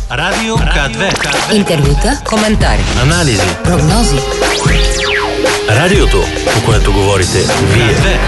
Радио К2. Интервюта, коментари, анализи, прогнози. Радиото, по което говорите вие.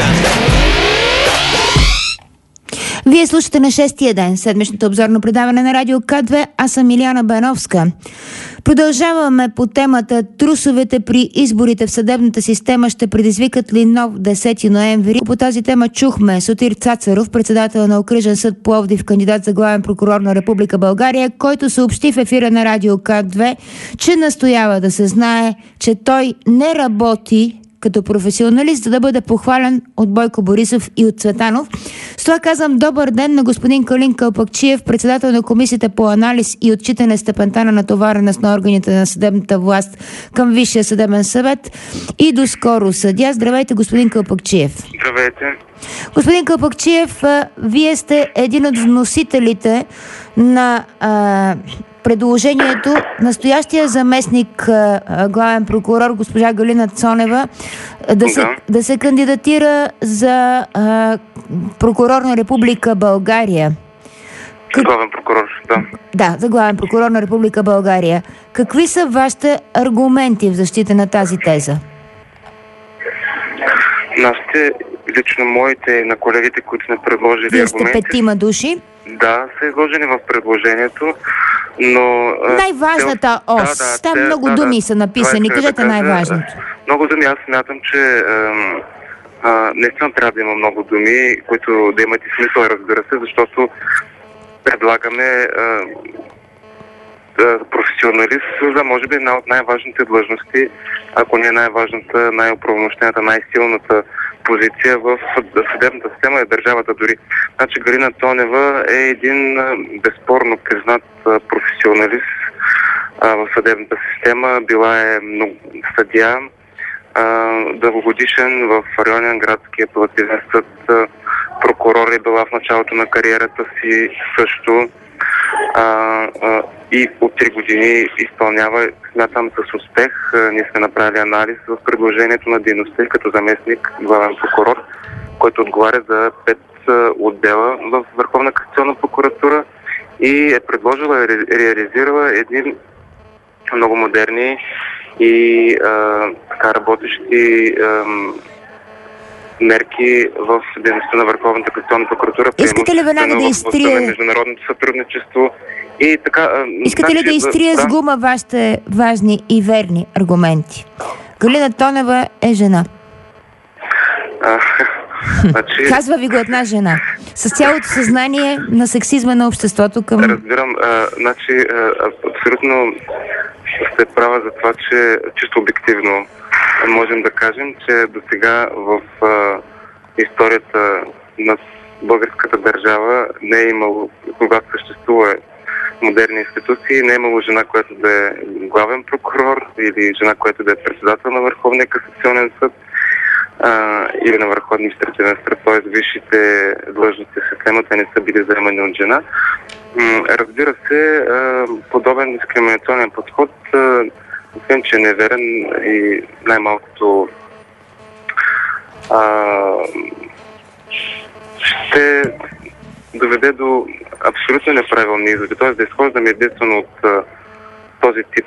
Вие слушате на 6-тия ден, седмичното обзорно предаване на Радио К2. Аз съм Илияна Бановска. Продължаваме по темата трусовете при изборите в съдебната система ще предизвикат ли нов 10 ноември. По тази тема чухме Сотир Цацаров, председател на Окръжен съд Пловдив, кандидат за главен прокурор на Република България, който съобщи в ефира на Радио К2, че настоява да се знае, че той не работи като професионалист, за да бъде похвален от Бойко Борисов и от Цветанов. С това казвам добър ден на господин Калин Калпакчиев, председател на Комисията по анализ и отчитане степента на натовареност на органите на съдебната власт към Висшия съдебен съвет и доскоро съдия. Здравейте, господин Калпакчиев. Здравейте. Господин Калпакчиев, вие сте един от вносителите на предложението настоящия заместник главен прокурор госпожа Галина Цонева да се кандидатира за прокурор на Република България. Главен прокурор, да. Да, за главен прокурор на Република България. Какви са вашите аргументи в защита на тази теза? Нашите, лично моите и на колегите, които сме предложили Вие аргументи... сте 5 души? Да, са изложени в предложението, но... Най-важната ос. Там много думи са написани. Кажете най-важното. Много думи. Аз смятам, че наистина трябва да има много думи, които да имат и смисъл, разбира се, защото предлагаме професионалист за, може би, една от най-важните длъжности, ако не най-важната, най-оправомощената, най-силната позиция в съдебната система и държавата дори. Значи Галина Цонева е един безспорно признат професионалист в съдебната система. Била е съдия, дългогодишен в районен градски апелативен съд, прокурор е била в началото на кариерата си също. И от 3 години изпълнява, смятам, с успех. Ние сме направили анализ в предложението на дейността като заместник главен прокурор, който отговаря за 5 отдела в Върховна касационна прокуратура и е предложила и реализирала едни много модерни и така работещи мерки в дейността на Върховната касационна прокуратура. Искате ли веднага да изтрие международното сътрудничество и така... Искате ли да изтрие с гума вашите важни и верни аргументи? Галина Цонева е жена. Казва ви го една жена. С цялото съзнание на сексизма на обществото към... Разбирам. Абсолютно сте права за това, че чисто обективно можем да кажем, че до сега в историята на българската държава не е имало, когато съществува модерни институции, не е имало жена, която да е главен прокурор или жена, която да е председател на Върховния касационен съд или на Върховния административен съд, т.е. висшите длъжности в системата не са били заемани от жена. Разбира се, подобен дискриминационен подход, освен че е неверен и най-малкото ще доведе до абсолютно неправилни изводи. Т.е. да изхождаме единствено от този тип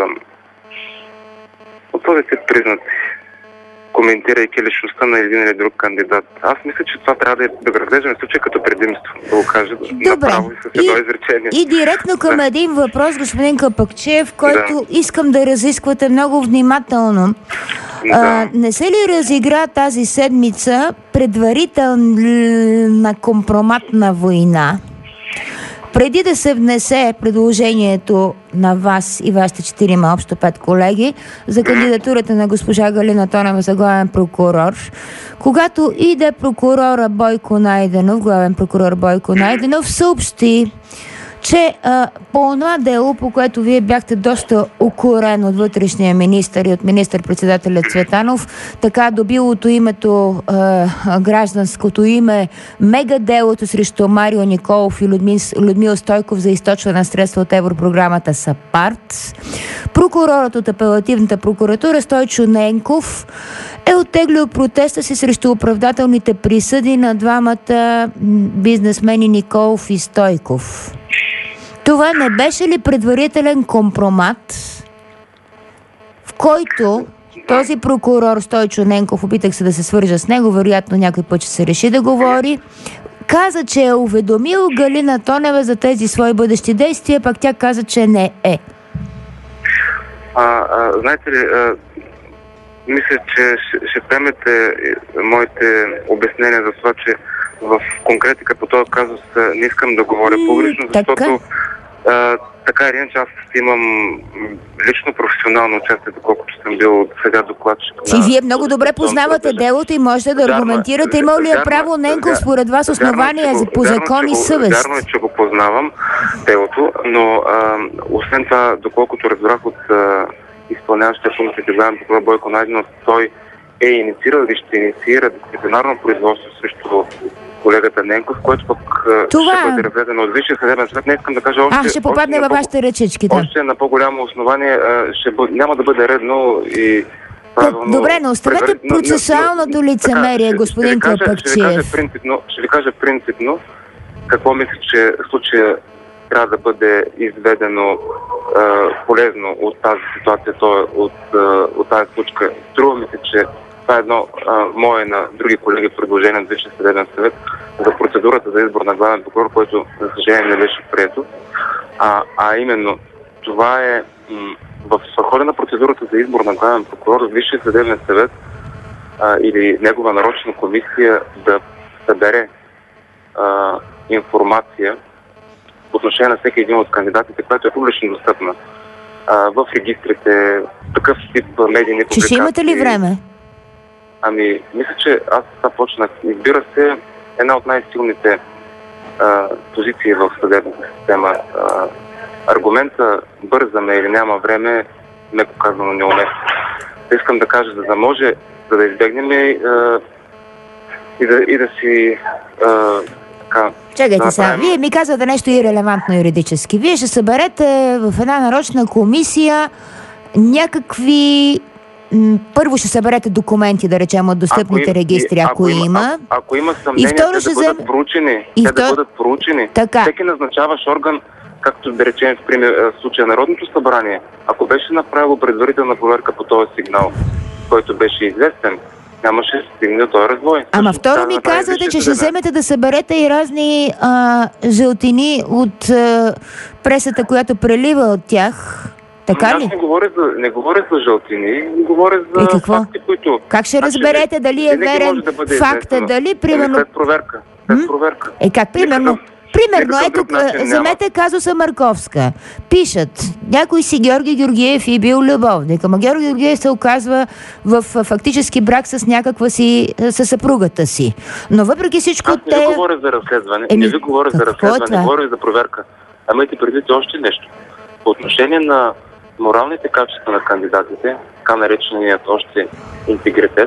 признаци, коментирайки личността на един или друг кандидат. Аз мисля, че това трябва да го разглеждаме в случай като предимство, да го кажа направо и с едно изречение. И директно към един въпрос, господин Калпакчиев, който искам да разисквате много внимателно. Не се ли разигра тази седмица предварителна компроматна война, преди да се внесе предложението на вас и вашите 4 общо 5 колеги за кандидатурата на госпожа Галина Цонева за главен прокурор, когато иде прокурора Бойко Найденов, главен прокурор Бойко Найденов, съобщи, че по това дело, по което вие бяхте доста укорен от вътрешния министър и от министър-председателя Цветанов, така добилото името, гражданското име, мегаделото срещу Марио Николов и Людмил Стойков за източване на средства от европрограмата САПАРТ, прокурорът от апелативната прокуратура Стойчо Ненков е оттеглил протеста си срещу оправдателните присъди на двамата бизнесмени Николов и Стойков. Това не беше ли предварителен компромат, в който този прокурор Стойчо Ненков, опитах се да се свържа с него, вероятно някой път ще се реши да говори, каза, че е уведомил Галина Тонева за тези свои бъдещи действия, пък тя каза, че не е. Знаете ли, мисля, че ще приемете моите обяснения за това, че в конкретика по този казус не искам да говоря публично, защото така или иначе аз имам лично професионално участие, доколкото съм бил сега докладчик. Вие много добре познавате делото и можете да аргументирате. Имал ли е право Ненков според вас основания по закон и съвест? Вярно е, че го познавам делото, но освен това, доколкото разбрах от изпълняващия функциите главен прокурор Бойко Найденов, той е инициирал или ще инициира дисциплинарно производство срещу колегата Ненков, който пък ще бъде разгледано от Висшия съдебен съвет. Не искам да кажа още... ще попадне във вашите ръчички, да. Още на по-голямо основание няма да бъде редно и правилно... Добре, но оставете процесуалното лицемерие, господин Калпакчиев. Ще ви кажа принципно какво мисля, че в случая трябва да бъде изведено полезно от тази ситуация, от тази случка. Струва ми се, че това е едно мое на други колеги предложение на Висшия съдебен съвет за процедурата за избор на главен прокурор, който за съжаление не беше прието. А именно това е в хода на процедурата за избор на главен прокурор Висшия съдебен съвет или негова нарочна комисия да събере информация по отношение на всеки един от кандидатите, която е публично достъпна в регистрите, такъв тип медийни публикации. Ще имате ли време? Мисля, че аз това почнах. Избира се една от най-силните позиции в съдебната система. Аргумента бързаме или няма време, меко казано неуместно. Искам да кажа, за да може, за да избегнем и да си Чакайте сега, вие ми казвате нещо ирелевантно юридически. Вие ще съберете в една нарочна комисия някакви... Първо ще съберете документи, да речем, от достъпните регистри, ако има. Ако има съмнение, те да бъдат проучени. Да бъдат проучени. Всеки назначаваш орган, както да речем в случая Народното събрание, ако беше направило предварителна проверка по този сигнал, който беше известен, нямаше да стигне до този развой. Ама второ ми казвате, че ще вземете да съберете и разни жълтини от пресата, която прелива от тях. Така ли? Аз не говоря за жълтини, говоря за факти, които... Как ще разберете дали е верен факта, дали примерно... След проверка. Как примерно? Примерно, ето, вземете казуса Марковска. Пишат, някой си Георги Георгиев и бил любовник, ама Георги Георгиев се оказва в фактически брак с някаква си, със съпругата си. Но въпреки всичко аз не ви говоря за разследване, не ви говоря за разследване, не говоря за проверка. Имайте предвид още нещо. По отношение на моралните качества на кандидатите, така нареченият още интегритет,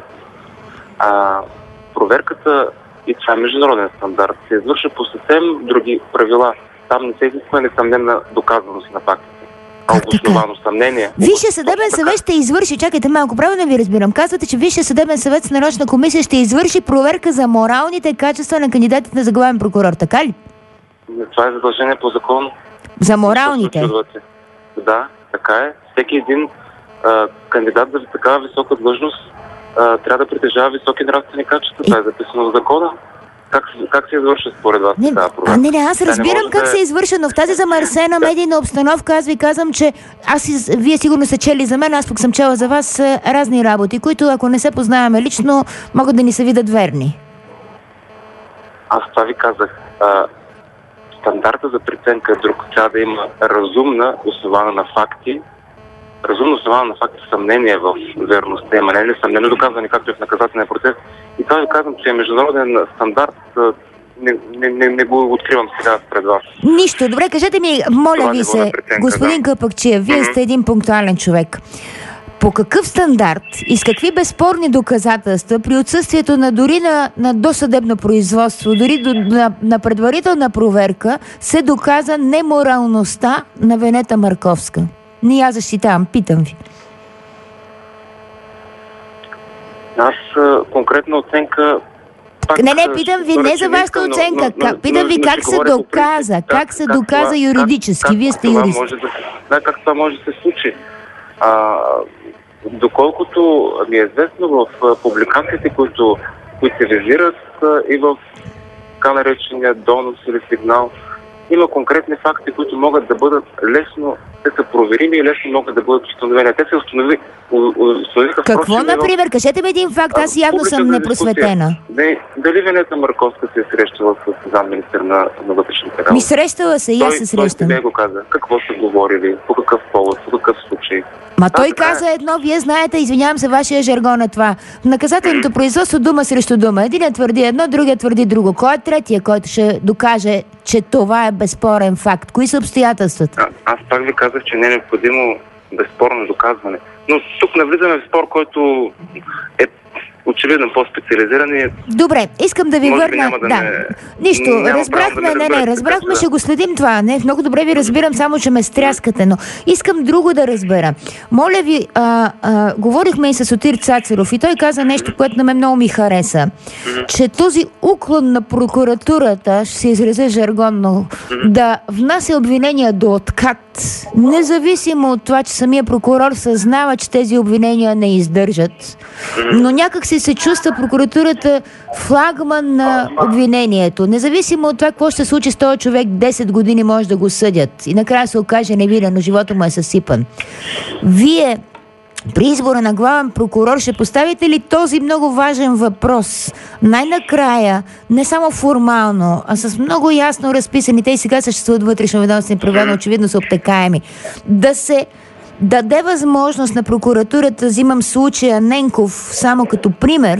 проверката, и това е международен стандарт, се извършва по съвсем други правила. Там не се изисква несъмнена доказаност на фактите. Обосновано съмнение. Висшия съдебен съвет ще извърши, чакайте малко, правилно ви разбирам. Казвате, че Висшия съдебен съвет с нарочна комисия ще извърши проверка за моралните качества на кандидатите за главен прокурор, така ли? Това е задължение по закон. За моралните? Да, така е. Всеки един кандидат за такава висока длъжност трябва да притежава високи нравствени качества. Това е записано в закона. Как се извършва според вас тази проверка? Аз разбирам как се извършва, но в тази замърсена медийна обстановка аз ви казвам, че вие сигурно сте чели за мен, аз пък съм чела за вас разни работи, които ако не се познаваме лично, могат да ни се видят верни. Аз това ви казах. Стандарта за преценка е друг. Трябва да има разумна, основана на факти, съмнение в верността, ама не несъмнено доказване, както е в наказателния процес. И това ви казвам, че е международен стандарт. Не го откривам сега пред вас. Нищо. Добре, кажете ми, моля ви се, господин Калпакчиев, вие сте един пунктуален човек. По какъв стандарт и с какви безспорни доказателства при отсъствието на дори на досъдебно производство, дори на предварителна проверка, се доказа неморалността на Венета Марковска? Не я защитавам, питам ви. Аз конкретна оценка питам ви не за вашата оценка. Питам ви как се доказа. Как се доказа юридически? Вие сте юрист. Как това може да се случи? Доколкото ми е известно в публикациите, които се визират и в така наречения донос или сигнал, има конкретни факти, които могат да бъдат лесно, те са проверими и лесно могат да бъдат установени. Те се установиха в Какво, например? Кажете ми един факт, аз явно съм непросветена. Дали Венета Марковска се е срещала с замминистър на вътрешните работи? Срещала се и аз се срещам. Той го каза. Какво са говорили, по какъв повод, по какъв случай. Той каза едно, вие знаете, извинявам се, вашия жаргон е това. В наказателното производство дума срещу дума. Единият твърди едно, другият твърди друго. Кой е третия, който ще докаже, че това е безспорен факт? Кои са обстоятелствата? Аз пак ви казах, че не е необходимо безспорно доказване. Но тук навлизаме в спор, който е очевидно по-специализиран. Добре, искам да ви върна. Нищо, разбрахме, ще го следим това. Много добре ви разбирам, само че ме стряскате, но искам друго да разбера. Моля ви, говорихме и с Сотир Цацаров и той каза нещо, което на мен много ми хареса. Че този уклон на прокуратурата, ще се изразя жаргонно, да внася обвинения до откат, независимо от това, че самия прокурор съзнава, че тези обвинения не издържат. Но някак си се чувства прокуратурата флагман на обвинението. Независимо от това, какво ще случи с този човек, 10 години може да го съдят. И накрая се окаже невинен, но живота му е съсипан. Вие при избора на главен прокурор ще поставите ли този много важен въпрос? Най-накрая, не само формално, а с много ясно разписани, те и сега съществуват вътрешноведомствени правила, но очевидно са обтекаеми, да се даде възможност на прокуратурата, взимам случая Ненков само като пример,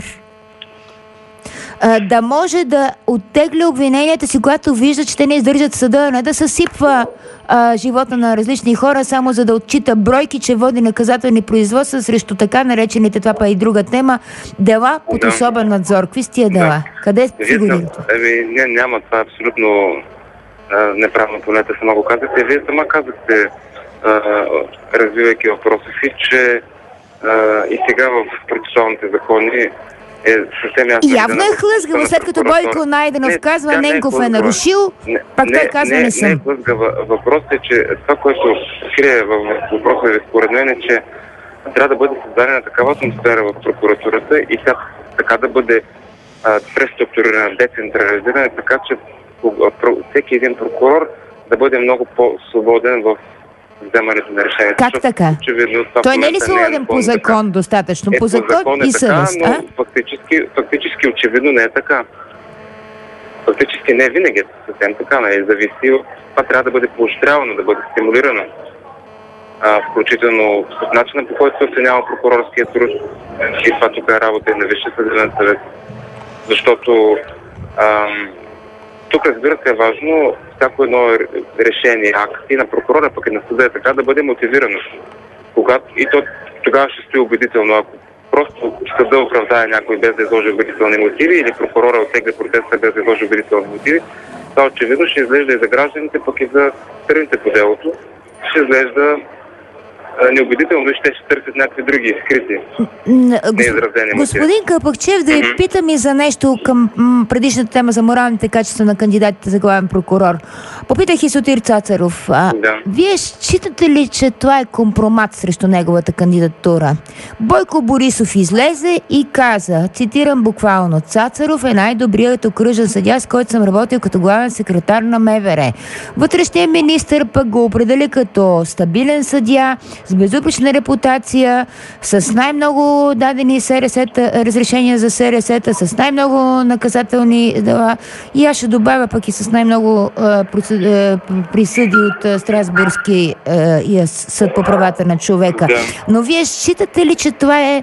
да може да оттегля обвиненията си, когато вижда, че те не издържат съда, а не да съсипва живота на различни хора, само за да отчита бройки, че води наказателни производства срещу така наречените, това па и друга тема, дела под особен надзор. Какви сте тия дела? Къде фигурирате? Няма, това е абсолютно неправилно, понете сама го казахте. Вие сама казахте, развивайки въпроса си, че и сега в процесуалните закони е съвсем ясно. Явно е хлъзгаво, след като Бойко Найденов казва, Ненков е нарушил, пак той казва не съм. Не е хлъзгава. Въпросът е, че това, което крие в въпроса ви, според мен е, че трябва да бъде създадена такава атмосфера в прокуратурата и тя така да бъде преструктурирана, децентрализирана, така че всеки един прокурор да бъде много по-свободен в вземането на решението. Как така? Той не е ли свободен по закон достатъчно? По закон и съвест, но фактически очевидно не е така. Фактически не винаги е съвсем така, зависи. Това трябва да бъде поощрявано, да бъде стимулирано. Включително с начина, по който се оценява прокурорския труд и това тук е работа и на Висшия съдебен съвет. Защото тук, разбира се, е важно всяко едно решение, акт и на прокурора, пък и на съда е така да бъде мотивирано. И то тогава ще стои убедително. Ако просто съда оправдае някой без да изложи убедителни мотиви или прокурора оттегля протеста без да изложи убедителни мотиви, това очевидно ще изглежда и за гражданите, пък и за страните по делото. Ще изглежда неубедително и ще търсят някакви други скрити, неизразени мотиви. Господин Капакчев, да ви питам и за нещо към предишната тема за моралните качества на кандидатите за главен прокурор. Попитах и Сотир Цацаров. Вие считате ли, че това е компромат срещу неговата кандидатура? Бойко Борисов излезе и каза, цитирам буквално, Цацаров е най-добрият окръжен съдия, с който съм работил като главен секретар на МВР. Вътрешният министър пък го определи като стабилен съдия, с безупречна репутация, с най-много дадени разрешения за СРС-та, с най-много наказателни дела и аз ще добавя пък и с най-много присъди от Страсбургски съд по правата на човека. Но вие считате ли, че това е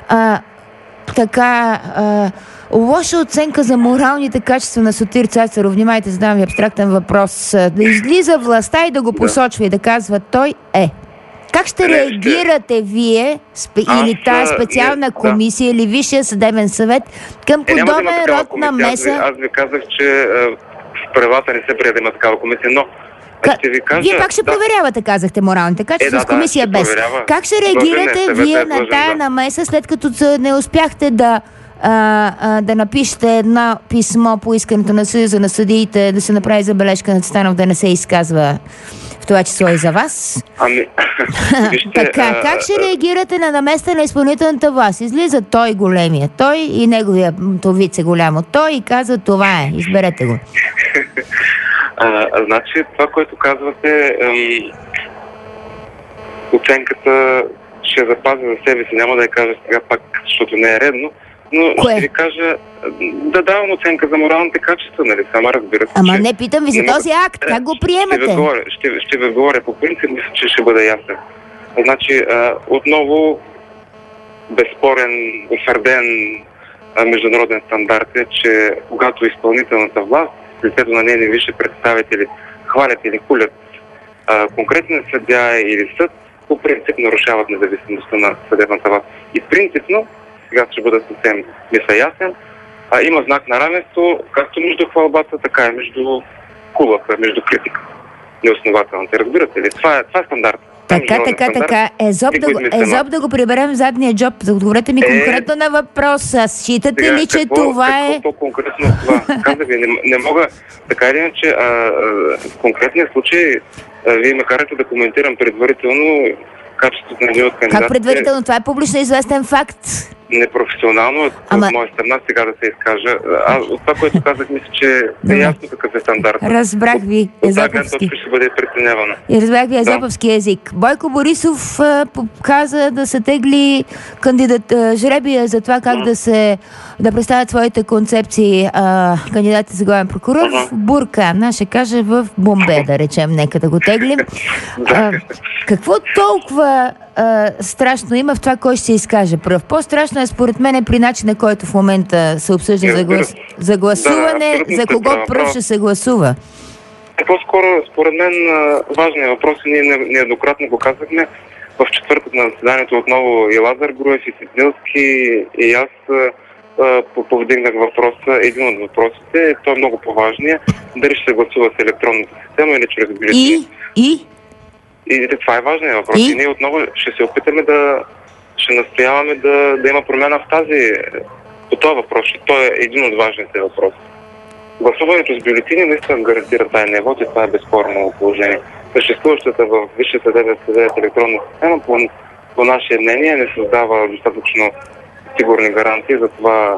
лоша оценка за моралните качества на Сотир Цацаров? Внимайте, задавам ви абстрактен въпрос. Да излиза властта и да го посочва и да казва, той е. Как ще реагирате вие или тази специална комисия или Висшия съдебен съвет към подобен род на меса? Аз ви казах, че в правилата не се приеде има такава комисия, но ще ви кажа... Вие пак ще проверявате, казахте, моралните качества с комисия без. Как ще реагирате вие на тая намеса, след като не успяхте да да напишете едно писмо по искането на Съюза на съдиите, да се направи забележка на Цветанов да не се изказва в това число и за вас. Вижте, така, как ще реагирате на наместа на изпълнителната власт? Излиза той големия, той и неговия вице голямо. Той и казва, това е, изберете го. Значи, това, което казвате, оценката ще запазя за себе си, няма да я кажа сега пак, защото не е редно, но Кое? ще ви кажа да давам оценка за моралните качества, нали? Сама разбира се. Ама не, питам ви за този акт, как го приемате? Ще ви говоря по принцип, мисля, че ще бъда ясен. Значи, отново безспорен, утвърден международен стандарт е, че когато изпълнителната власт, лицето на нейни висши представители, хвалят или хулят конкретен съдия или съд, по принцип нарушават независимостта на съдебната власт. И принципно, сега ще бъда съвсем ясен, има знак на равенство, както между хвалбата, така и между хубавата, между критика. Неоснователната. Разбирате ли? Това е стандарт. Така. Езоп да го приберем в задния джоб. Отговорете ми конкретно на въпроса. Считате ли, че това е... Какво конкретно това? Казах ви, не мога... Така или иначе, в конкретния случай, вие ме карате да коментирам предварително качеството на един от кандидатите. Как предварително? Това е публично известен факт. Непрофесионално от моя страна сега да се изкажа. От това, което казах, мисля, че е ясно какъв е стандарт. Разбрах ви, езоповски. Ще бъде преценявано. И разбрах ви езоповски език. Бойко Борисов каза да се тегли жребия за това как да представят своите концепции кандидатите за главен прокурор в бурка. Ще каже в Бомбе, да речем, нека да го теглим. Какво толкова страшно има в това, кой ще се изкаже пръв? По-страшно е според мен при начина, който в момента се обсъжда за гласуване, за кого пръв ще се гласува. По-скоро, според мен, важният въпрос, ние нееднократно го казахме, в четвъртък на заседанието отново и Лазар Груев, и Сиднилски, и аз повдигнах въпроса, един от въпросите, той е много по-важният, дали ще се гласува с електронната система или чрез бюлетини. И това е важният въпрос. И ние отново ще се опитаме ще настояваме да има промяна по този въпрос, защото той е един от важните въпроси. Гласуването с бюлетини наистина гарантира тайния вот и това е безспорно положение. Съществуващата в Висшия съдебен съвет електронна система, по наше мнение, не създава достатъчно сигурни гарантии за това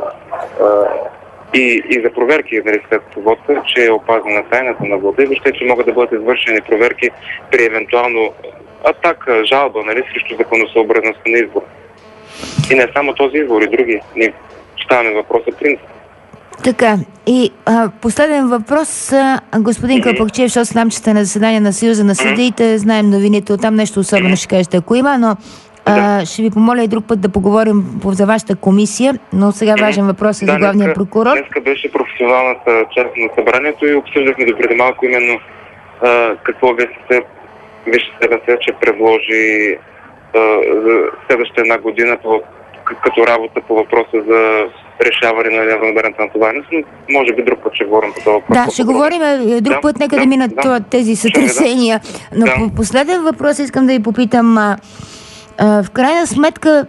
и за проверки след вота, че е опазена тайната на вода и въобще, че могат да бъдат извършени проверки при евентуално атака, жалба, срещу законосъобразността на избор. И не само този избор, и други. Ние ставаме въпроса принцип. Така, и последен въпрос, господин Кълпакчиев, защото знам, че сте на заседание на Съюза на съдиите, знаем новините, оттам нещо особено ще кажете, ако има, но ще ви помоля и друг път да поговорим за вашата комисия, но сега важен въпрос е за главния прокурор. Днеска беше професионалната част на събранието и обсъждахме допреди малко именно какво Висшия съдебен съвет ще предложи за следващата една година като работа по въпроса за решаване на неравномерната натовареност, но може би друг път ще говорим по това въпрос. Да, ще говорим друг път, нека да минат тези сътресения. Но по последен въпрос искам да ви попитам, в крайна сметка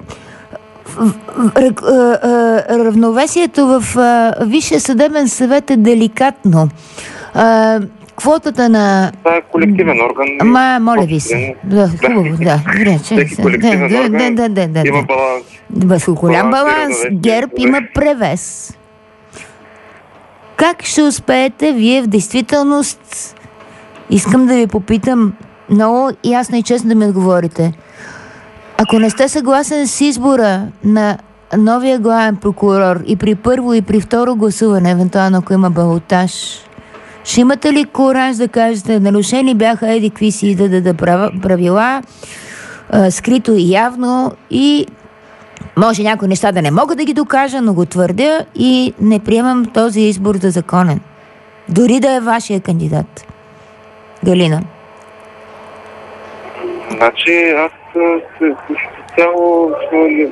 равновесието в Висшия съдебен съвет е деликатно. Квотата на... Това е колективен орган. Моля ви се. Хубаво, да. Всеки колективен орган има баланс. Голям баланс. ГЕРБ има превес. Как ще успеете вие в действителност? Искам да ви попитам много ясно и честно да ми отговорите. Ако не сте съгласен с избора на новия главен прокурор и при първо и при второ гласуване, евентуално ако има балотаж, ще имате ли кураж да кажете, нарушени бяха еди какви си правила, скрито и явно, и може някои неща да не мога да ги докажа, но го твърдя и не приемам този избор за законен. Дори да е вашия кандидат. Галина. Значи аз цяло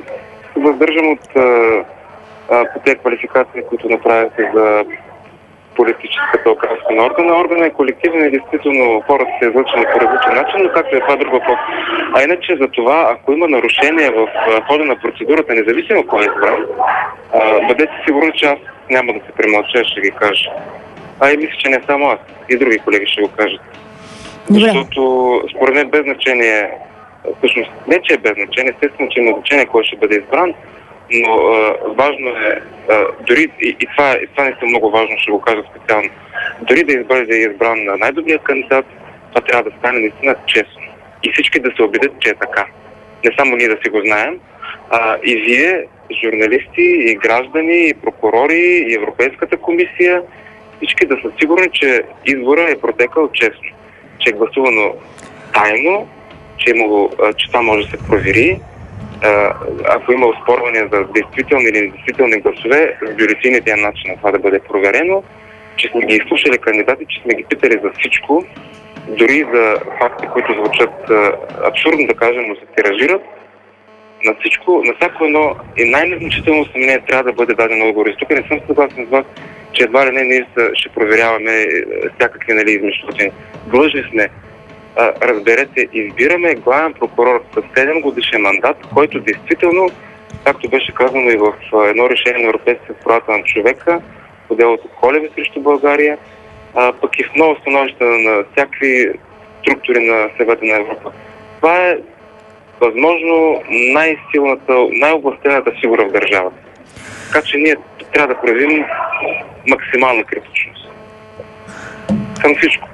въздържам от по тези квалификации, които направихте за политическата окраска на органа. Органа е колективен и действително хората са излъчени по различен начин, но както е това друг въпрос. А иначе за това, ако има нарушение в хода на процедурата, независимо кой е избран, бъдете сигурни, че аз няма да се премълча, ще ги кажа. И мисля, че не само аз, и други колеги ще го кажат. Добре. Защото според мен без значение, всъщност не че е без значение, естествено, че има значение кой ще бъде избран, но важно е, дори и това наистина много важно, ще го кажа специално, дори да бъде избран на най-добрият кандидат, това трябва да стане наистина честно. И всички да се убедят, че е така. Не само ние да си го знаем, и вие, журналисти, и граждани, и прокурори, и Европейската комисия, всички да са сигурни, че изборът е протекал честно, че е гласувано тайно, че това може да се провери. Ако има оспорване за действителни или недействителни гласове, с бюлетините е начин на това да бъде проверено, че сме ги изслушали кандидати, че сме ги питали за всичко, дори за факти, които звучат абсурдно, да кажем, но се тиражират. На всичко, на всяко едно и най-незначително съмнение трябва да бъде даден отговор. И тук не съм съгласен с вас, че едва ли не ние ще проверяваме всякакви измишлотини. Длъжни сме. Разберете, избираме главен прокурор с 7 годишен мандат, който действително, както беше казано и в едно решение на Европейския съд правата на човека, по делото Колева срещу България, пък и в много становища на всякакви структури на Съвета на Европа. Това е възможно най-силната, най-областената фигура в държавата. Така че ние трябва да проявим максимална критичност към всичко.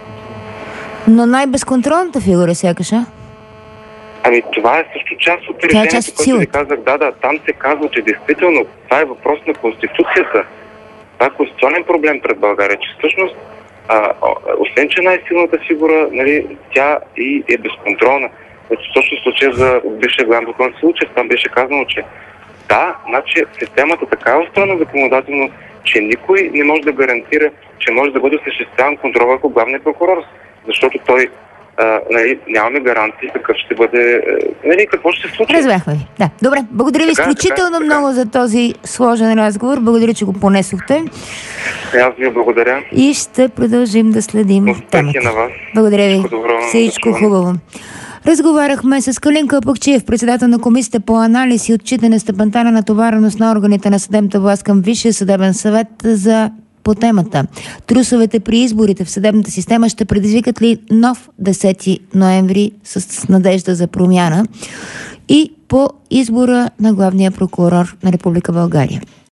Но най-безконтролната фигура сякаш, а? Това е също част от решението, което ви казах. Да, там се казва, че действително това е въпрос на Конституцията. Това е конституционен проблем пред България, че всъщност, освен че най-силната фигура, тя и е безконтролна. Точно в случая за бившия главен прокурор Случаев, там беше казано, че значи системата така е устроена законодателно, че никой не може да гарантира, че може да бъде осъществяван контрол върху главния прокурор, защото той нямаме гаранции какъв ще бъде, какво ще се случи. Разбрахме ви. Да. Добре, благодаря ви изключително много за този сложен разговор. Благодаря, че го понесохте. Аз ви благодаря. И ще продължим да следим темата. На вас. Благодаря ви. Всичко хубаво. Разговаряхме с Калин Калпакчиев, председател на Комисията по анализ и отчитане степента на натовареност на органите на съдебната власт към Висшия съдебен съвет по темата. Трусовете при изборите в съдебната система ще предизвикат ли нов 10 ноември с надежда за промяна и по избора на главния прокурор на Република България.